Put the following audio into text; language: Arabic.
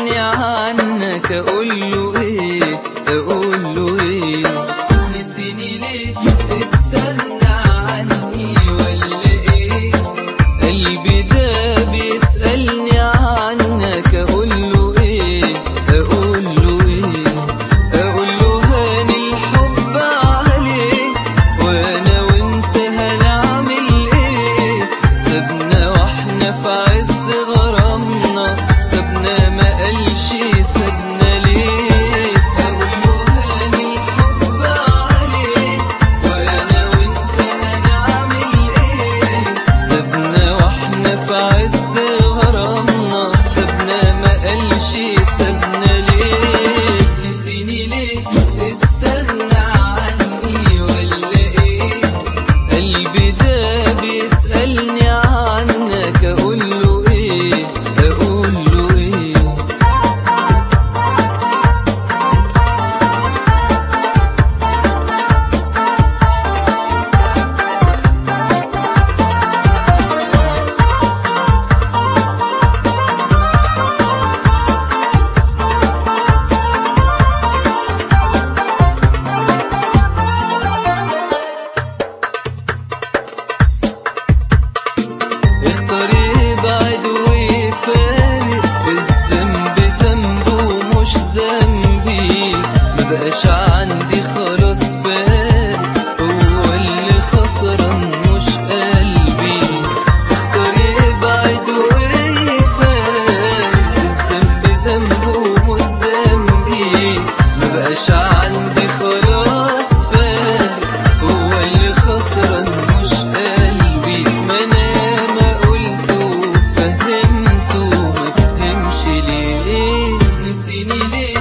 يسألني عنك أقول له إيه، أقول له إيه؟ نسيني ليه؟ استنى عني ولا إيه؟ قلبي ده بيسألني عنك أقول له إيه، أقول له إيه؟ أقول له هاني الحب عليك وأنا وأنت هنعمل إيه؟ سابنا وإحنا في عز غرامنا، سابنا ما قالش سابنا ليه؟ أقول له هاني الحب عليك وأنا وأنت هنعمل إيه؟ سابنا وإحنا في عز غرامنا، سابنا ما قالش سابنا ليه؟ نسيني ليه؟ استنى عني ولا إيه؟ قلبي ده بيسألني عنك أقول له إيه، أقول له إيه؟ اختار يبعد ويفارق، الذنب ذنبه مش ذنبي، مبقاش عندي خلاص فارق، هو اللي خسران مش قلبي. اختار يبعد ويفارق، الذنب ذنبه مش ذنبي، مبقاش عندي خلاص فارق، هو اللي خسران مش قلبي. ما انا ما قلته فهمته، مفهمش ليه نسيني ليه؟